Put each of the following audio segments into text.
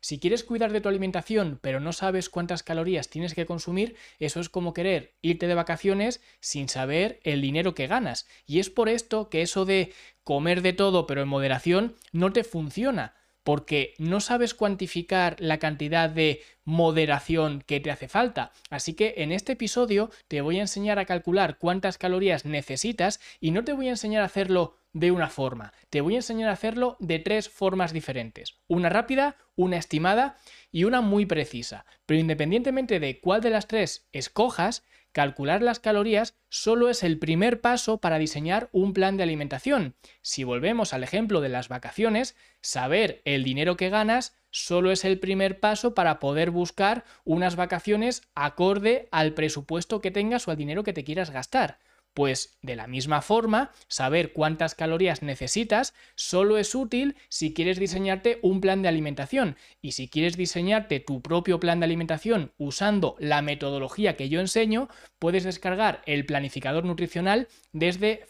Si quieres cuidar de tu alimentación, pero no sabes cuántas calorías tienes que consumir, eso es como querer irte de vacaciones sin saber el dinero que ganas. Y es por esto que eso de comer de todo, pero en moderación, no te funciona, porque no sabes cuantificar la cantidad de moderación que te hace falta. Así que en este episodio te voy a enseñar a calcular cuántas calorías necesitas y no te voy a enseñar a hacerlo de una forma, te voy a enseñar a hacerlo de 3 formas diferentes. Una rápida, una estimada y una muy precisa. Pero independientemente de cuál de las 3 escojas, calcular las calorías solo es el primer paso para diseñar un plan de alimentación. Si volvemos al ejemplo de las vacaciones, saber el dinero que ganas solo es el primer paso para poder buscar unas vacaciones acorde al presupuesto que tengas o al dinero que te quieras gastar. Pues de la misma forma, saber cuántas calorías necesitas solo es útil si quieres diseñarte un plan de alimentación. Y si quieres diseñarte tu propio plan de alimentación usando la metodología que yo enseño, puedes descargar el planificador nutricional desde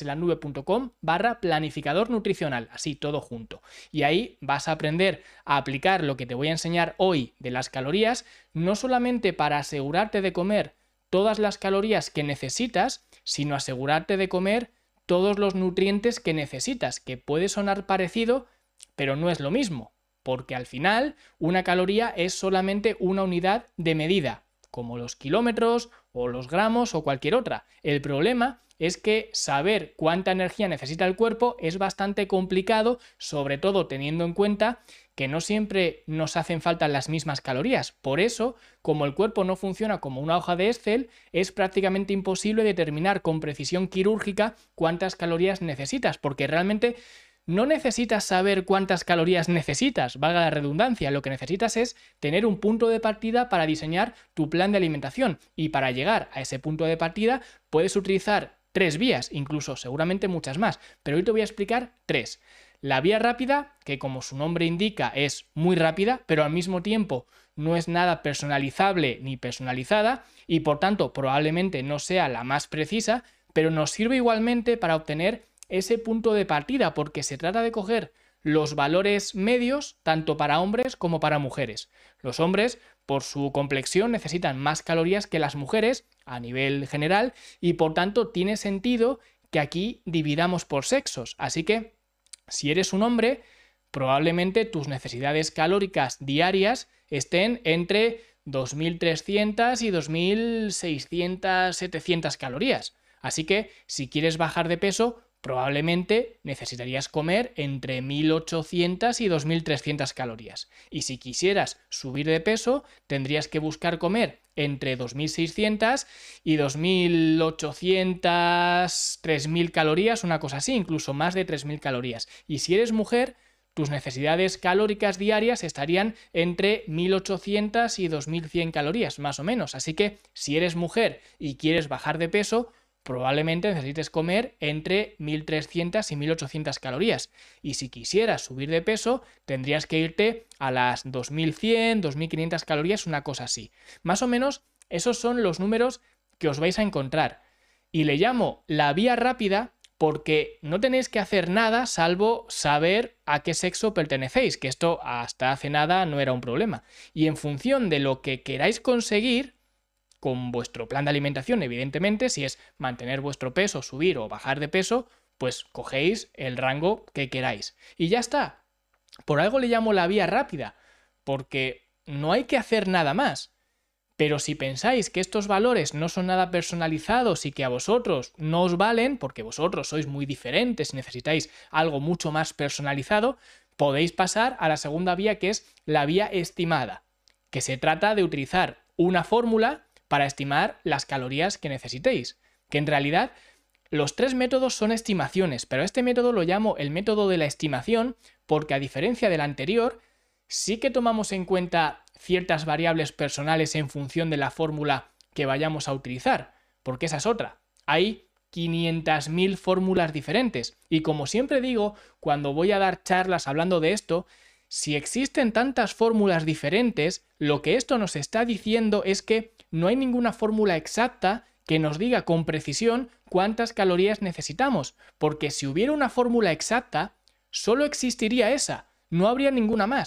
fitnessenlanube.com/planificador nutricional, así todo junto. Y ahí vas a aprender a aplicar lo que te voy a enseñar hoy de las calorías, no solamente para asegurarte de comer todas las calorías que necesitas, sino asegurarte de comer todos los nutrientes que necesitas, que puede sonar parecido, pero no es lo mismo, porque al final una caloría es solamente una unidad de medida, como los kilómetros o los gramos o cualquier otra. El problema es que saber cuánta energía necesita el cuerpo es bastante complicado, sobre todo teniendo en cuenta que no siempre nos hacen falta las mismas calorías. Por eso, como el cuerpo no funciona como una hoja de Excel, es prácticamente imposible determinar con precisión quirúrgica cuántas calorías necesitas, porque realmente no necesitas saber cuántas calorías necesitas, valga la redundancia, lo que necesitas es tener un punto de partida para diseñar tu plan de alimentación, y para llegar a ese punto de partida puedes utilizar 3 vías, incluso seguramente muchas más, pero hoy te voy a explicar 3. La vía rápida, que como su nombre indica es muy rápida, pero al mismo tiempo no es nada personalizable ni personalizada y por tanto probablemente no sea la más precisa, pero nos sirve igualmente para obtener ese punto de partida, porque se trata de coger los valores medios tanto para hombres como para mujeres. Los hombres, por su complexión, necesitan más calorías que las mujeres a nivel general y por tanto tiene sentido que aquí dividamos por sexos. Así que si eres un hombre, probablemente tus necesidades calóricas diarias estén entre 2.300 y 2.600, 700 calorías. Así que si quieres bajar de peso, probablemente necesitarías comer entre 1.800 y 2.300 calorías. Y si quisieras subir de peso, tendrías que buscar comer entre 2.600 y 2.800, 3.000 calorías, una cosa así, incluso más de 3.000 calorías. Y si eres mujer, tus necesidades calóricas diarias estarían entre 1.800 y 2.100 calorías, más o menos. Así que si eres mujer y quieres bajar de peso, probablemente necesites comer entre 1.300 y 1.800 calorías. Y si quisieras subir de peso, tendrías que irte a las 2.100, 2.500 calorías, una cosa así. Más o menos, esos son los números que os vais a encontrar. Y le llamo la vía rápida porque no tenéis que hacer nada salvo saber a qué sexo pertenecéis, que esto hasta hace nada no era un problema. Y en función de lo que queráis conseguir con vuestro plan de alimentación, evidentemente, si es mantener vuestro peso, subir o bajar de peso, pues cogéis el rango que queráis. Y ya está. Por algo le llamo la vía rápida, porque no hay que hacer nada más. Pero si pensáis que estos valores no son nada personalizados y que a vosotros no os valen, porque vosotros sois muy diferentes y necesitáis algo mucho más personalizado, podéis pasar a la segunda vía, que es la vía estimada, que se trata de utilizar una fórmula para estimar las calorías que necesitéis, que en realidad los 3 métodos son estimaciones, pero este método lo llamo el método de la estimación porque, a diferencia del anterior, sí que tomamos en cuenta ciertas variables personales en función de la fórmula que vayamos a utilizar, porque esa es otra. Hay 500.000 fórmulas diferentes y, como siempre digo, cuando voy a dar charlas hablando de esto, si existen tantas fórmulas diferentes, lo que esto nos está diciendo es que no hay ninguna fórmula exacta que nos diga con precisión cuántas calorías necesitamos, porque si hubiera una fórmula exacta, solo existiría esa, no habría ninguna más.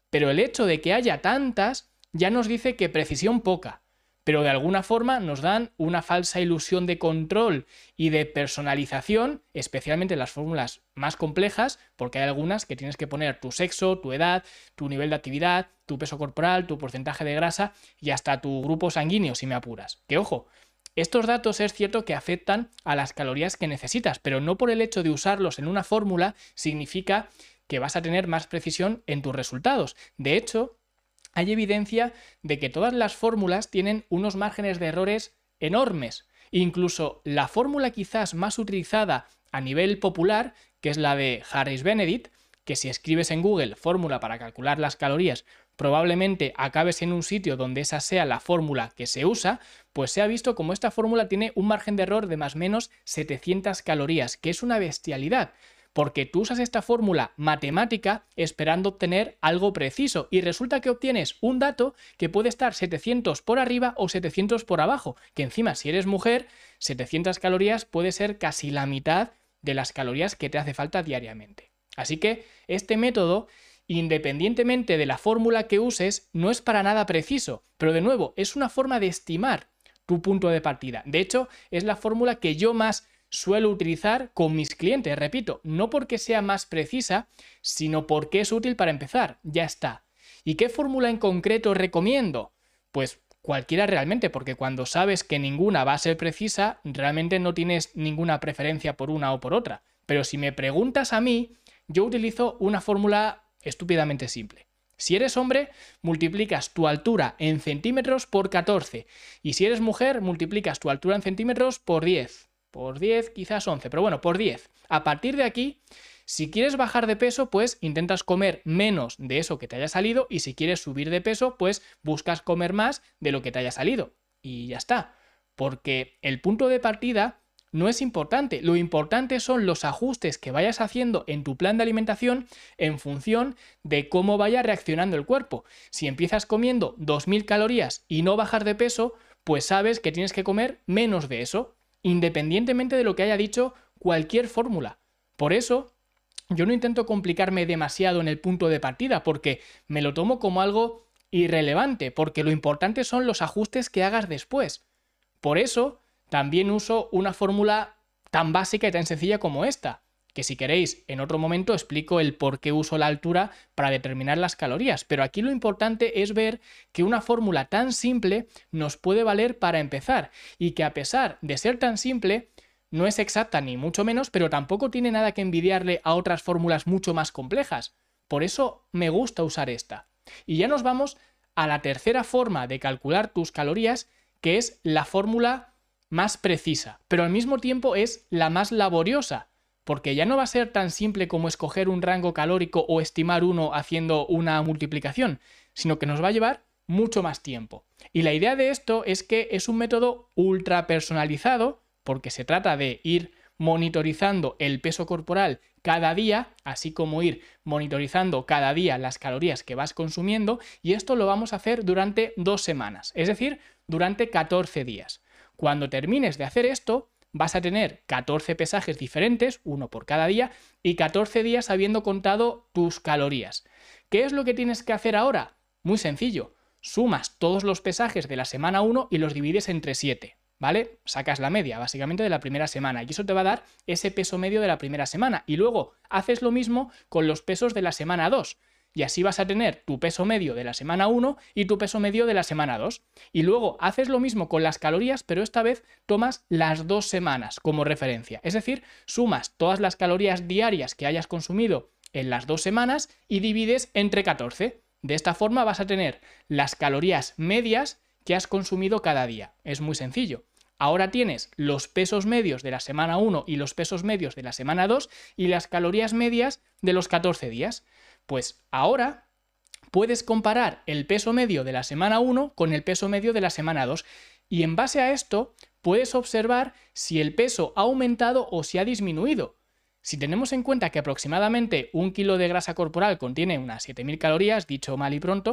Pero el hecho de que haya tantas ya nos dice que precisión poca, pero de alguna forma nos dan una falsa ilusión de control y de personalización, especialmente en las fórmulas más complejas, porque hay algunas que tienes que poner tu sexo, tu edad, tu nivel de actividad, tu peso corporal, tu porcentaje de grasa y hasta tu grupo sanguíneo, si me apuras. Que ojo, estos datos es cierto que afectan a las calorías que necesitas, pero no por el hecho de usarlos en una fórmula significa que vas a tener más precisión en tus resultados. De hecho, hay evidencia de que todas las fórmulas tienen unos márgenes de errores enormes. Incluso la fórmula quizás más utilizada a nivel popular, que es la de Harris-Benedict, que si escribes en Google fórmula para calcular las calorías, probablemente acabes en un sitio donde esa sea la fórmula que se usa, pues se ha visto como esta fórmula tiene un margen de error de más o menos 700 calorías, que es una bestialidad. Porque tú usas esta fórmula matemática esperando obtener algo preciso y resulta que obtienes un dato que puede estar 700 por arriba o 700 por abajo, que encima si eres mujer, 700 calorías puede ser casi la mitad de las calorías que te hace falta diariamente. Así que este método, independientemente de la fórmula que uses, no es para nada preciso, pero de nuevo es una forma de estimar tu punto de partida. De hecho, es la fórmula que yo más suelo utilizar con mis clientes, repito, no porque sea más precisa, sino porque es útil para empezar, ya está. ¿Y qué fórmula en concreto recomiendo? Pues cualquiera realmente, porque cuando sabes que ninguna va a ser precisa, realmente no tienes ninguna preferencia por una o por otra. Pero si me preguntas a mí, yo utilizo una fórmula estúpidamente simple. Si eres hombre, multiplicas tu altura en centímetros por 14 y si eres mujer, multiplicas tu altura en centímetros por 10. Por 10, quizás 11, pero bueno, por 10. A partir de aquí, si quieres bajar de peso, pues intentas comer menos de eso que te haya salido y si quieres subir de peso, pues buscas comer más de lo que te haya salido. Y ya está. Porque el punto de partida no es importante. Lo importante son los ajustes que vayas haciendo en tu plan de alimentación en función de cómo vaya reaccionando el cuerpo. Si empiezas comiendo 2000 calorías y no bajas de peso, pues sabes que tienes que comer menos de eso, independientemente de lo que haya dicho cualquier fórmula. Por eso, yo no intento complicarme demasiado en el punto de partida, porque me lo tomo como algo irrelevante, porque lo importante son los ajustes que hagas después. Por eso, también uso una fórmula tan básica y tan sencilla como esta, que si queréis, en otro momento explico el por qué uso la altura para determinar las calorías, pero aquí lo importante es ver que una fórmula tan simple nos puede valer para empezar y que a pesar de ser tan simple, no es exacta ni mucho menos, pero tampoco tiene nada que envidiarle a otras fórmulas mucho más complejas. Por eso me gusta usar esta. Y ya nos vamos a la tercera forma de calcular tus calorías, que es la fórmula más precisa, pero al mismo tiempo es la más laboriosa, porque ya no va a ser tan simple como escoger un rango calórico o estimar uno haciendo una multiplicación, sino que nos va a llevar mucho más tiempo. Y la idea de esto es que es un método ultra personalizado, porque se trata de ir monitorizando el peso corporal cada día, así como ir monitorizando cada día las calorías que vas consumiendo, y esto lo vamos a hacer durante 2 semanas, es decir, durante 14 días. Cuando termines de hacer esto, vas a tener 14 pesajes diferentes, uno por cada día, y 14 días habiendo contado tus calorías. ¿Qué es lo que tienes que hacer ahora? Muy sencillo. Sumas todos los pesajes de la semana 1 y los divides entre 7, ¿vale? Sacas la media, básicamente, de la primera semana, y eso te va a dar ese peso medio de la primera semana. Y luego haces lo mismo con los pesos de la semana 2. Y así vas a tener tu peso medio de la semana 1 y tu peso medio de la semana 2. Y luego haces lo mismo con las calorías, pero esta vez tomas las 2 semanas como referencia. Es decir, sumas todas las calorías diarias que hayas consumido en las 2 semanas y divides entre 14. De esta forma vas a tener las calorías medias que has consumido cada día. Es muy sencillo. Ahora tienes los pesos medios de la semana 1 y los pesos medios de la semana 2 y las calorías medias de los 14 días. Pues ahora puedes comparar el peso medio de la semana 1 con el peso medio de la semana 2 y en base a esto puedes observar si el peso ha aumentado o si ha disminuido. Si tenemos en cuenta que aproximadamente 1 kilo de grasa corporal contiene unas 7000 calorías, dicho mal y pronto,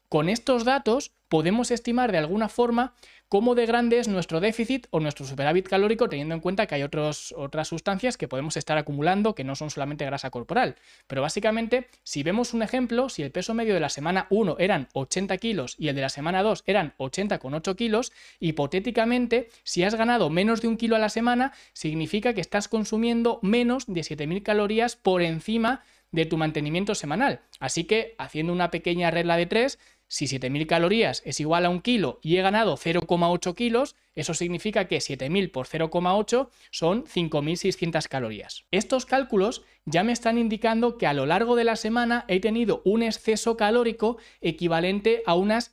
Con estos datos podemos estimar de alguna forma cómo de grande es nuestro déficit o nuestro superávit calórico, teniendo en cuenta que hay otras sustancias que podemos estar acumulando que no son solamente grasa corporal. Pero básicamente, si vemos un ejemplo, si el peso medio de la semana 1 eran 80 kilos y el de la semana 2 eran 80,8 kilos, hipotéticamente, si has ganado menos de 1 kilo a la semana, significa que estás consumiendo menos de 7.000 calorías por encima de tu mantenimiento semanal. Así que, haciendo una pequeña regla de 3, si 7.000 calorías es igual a 1 kilo y he ganado 0,8 kilos, eso significa que 7.000 por 0,8 son 5.600 calorías. Estos cálculos ya me están indicando que a lo largo de la semana he tenido un exceso calórico equivalente a unas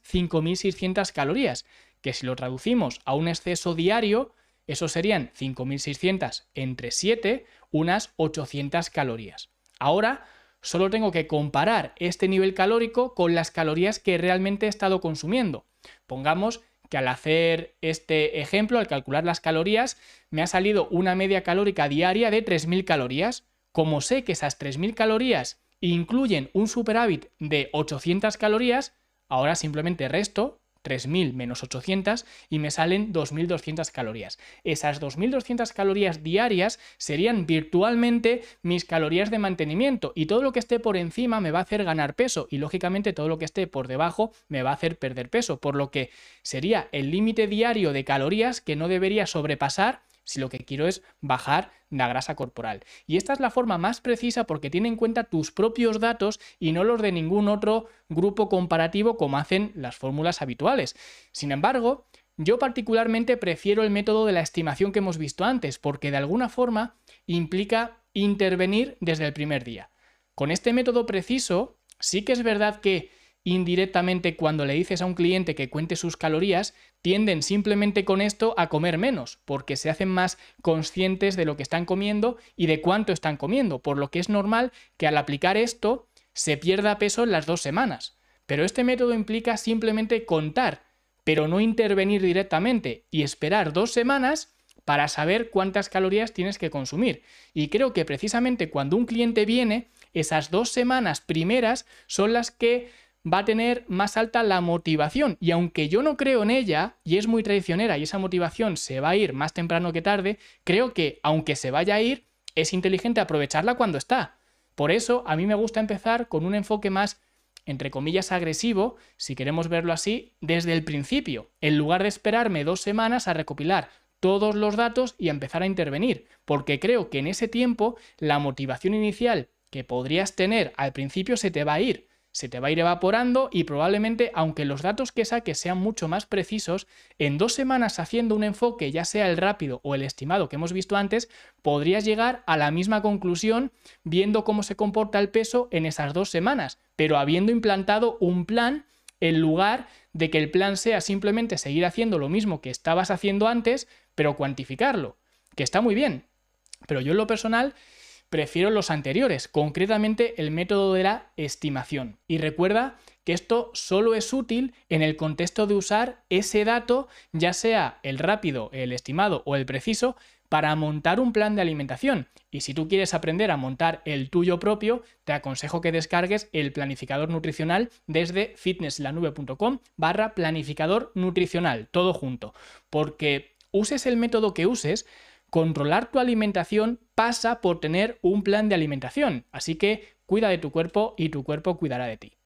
5.600 calorías, que si lo traducimos a un exceso diario, eso serían 5.600 entre 7, unas 800 calorías. Ahora solo tengo que comparar este nivel calórico con las calorías que realmente he estado consumiendo. Pongamos que al hacer este ejemplo, al calcular las calorías, me ha salido una media calórica diaria de 3.000 calorías. Como sé que esas 3.000 calorías incluyen un superávit de 800 calorías, ahora simplemente resto 3.000 menos 800 y me salen 2.200 calorías. Esas 2.200 calorías diarias serían virtualmente mis calorías de mantenimiento y todo lo que esté por encima me va a hacer ganar peso y lógicamente todo lo que esté por debajo me va a hacer perder peso, por lo que sería el límite diario de calorías que no debería sobrepasar si lo que quiero es bajar la grasa corporal. Y esta es la forma más precisa porque tiene en cuenta tus propios datos y no los de ningún otro grupo comparativo como hacen las fórmulas habituales. Sin embargo, yo particularmente prefiero el método de la estimación que hemos visto antes porque de alguna forma implica intervenir desde el primer día. Con este método preciso, sí que es verdad que indirectamente cuando le dices a un cliente que cuente sus calorías, tienden simplemente con esto a comer menos, porque se hacen más conscientes de lo que están comiendo y de cuánto están comiendo, por lo que es normal que al aplicar esto se pierda peso en las 2 semanas. Pero este método implica simplemente contar, pero no intervenir directamente y esperar 2 semanas para saber cuántas calorías tienes que consumir. Y creo que precisamente cuando un cliente viene, esas 2 semanas primeras son las que va a tener más alta la motivación y aunque yo no creo en ella y es muy traicionera y esa motivación se va a ir más temprano que tarde, creo que aunque se vaya a ir, es inteligente aprovecharla cuando está. Por eso a mí me gusta empezar con un enfoque más, entre comillas, agresivo, si queremos verlo así, desde el principio, en lugar de esperarme 2 semanas a recopilar todos los datos y a empezar a intervenir, porque creo que en ese tiempo la motivación inicial que podrías tener al principio se te va a ir evaporando y probablemente, aunque los datos que saques sean mucho más precisos, en 2 semanas haciendo un enfoque, ya sea el rápido o el estimado que hemos visto antes, podrías llegar a la misma conclusión viendo cómo se comporta el peso en esas 2 semanas, pero habiendo implantado un plan en lugar de que el plan sea simplemente seguir haciendo lo mismo que estabas haciendo antes, pero cuantificarlo, que está muy bien. Pero yo en lo personal prefiero los anteriores, concretamente el método de la estimación. Y recuerda que esto solo es útil en el contexto de usar ese dato, ya sea el rápido, el estimado o el preciso, para montar un plan de alimentación. Y si tú quieres aprender a montar el tuyo propio, te aconsejo que descargues el planificador nutricional desde fitnesslanube.com/planificador nutricional, todo junto. Porque uses el método que uses, controlar tu alimentación pasa por tener un plan de alimentación, así que cuida de tu cuerpo y tu cuerpo cuidará de ti.